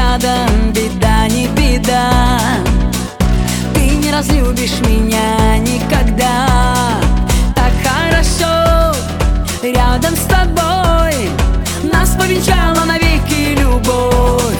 рядом, беда не беда. Ты не разлюбишь меня никогда. Так хорошо рядом с тобой, нас повенчала навеки любовь.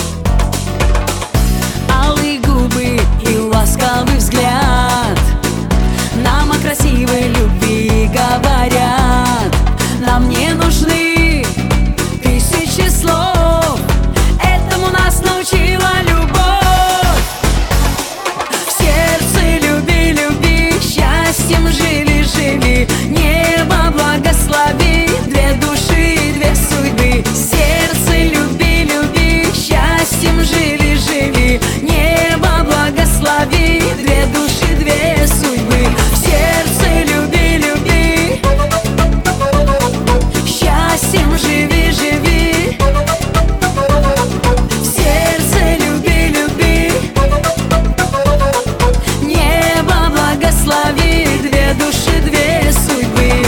Алые губы и ласковый взгляд нам о красивой любви говорят. Нам не нужны тысячи слов, этому нас научила любовь. В сердце люби, люби, счастьем живи, живи. Небо благослови, две души, две судьбы. В сердце люби, люби, счастьем живи, живи. Небо благослови, две души, две судьбы. В сердце люби, люби, счастьем живи, живи. В сердце люби, люби, небо благослови, две души, две судьбы.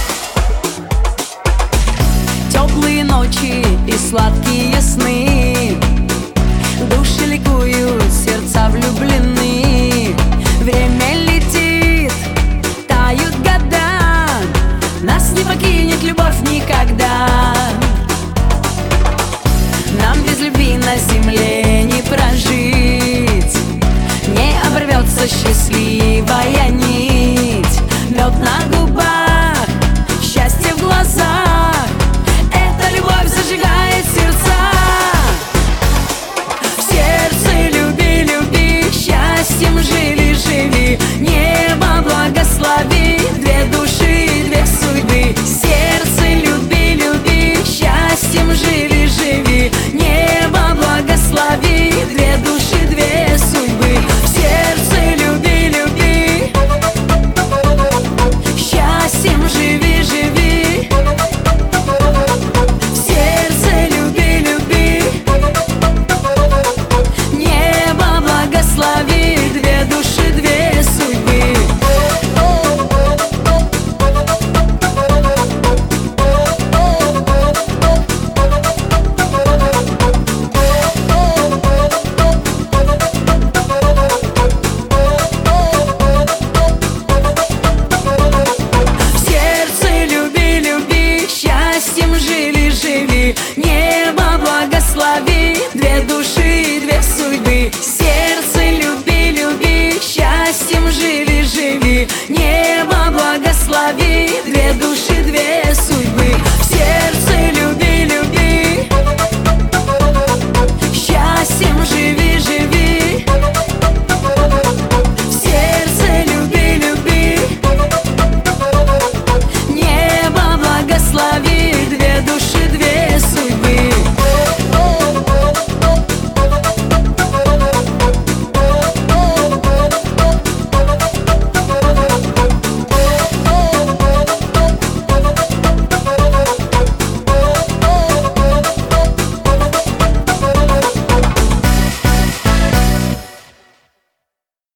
Теплые ночи и сладкие сны, души ликуют, сердца влюблены. Время летит, тают года, нас не покинет любовь никогда. Нам без любви на земле не прожить, не оборвется счастливая нить. Мед на губах, счастье в глазах, эта любовь зажигает сердца. В сердце люби, люби, счастьем живи, живи. Небо благослови, две души, две судьбы. В сердце люби, люби, счастьем живи, живи. Небо благослови, две души, две судьбы. В сердце люби, люби, счастьем живи, живи. В сердце люби, люби, небо благослови, две души, две судьбы. В сердце люби, люби, счастьем живи, живи. Небо благослови, две души, две судьбы. В сердце люби, люби, счастьем живи, живи. Небо благослови, две души, две судьбы.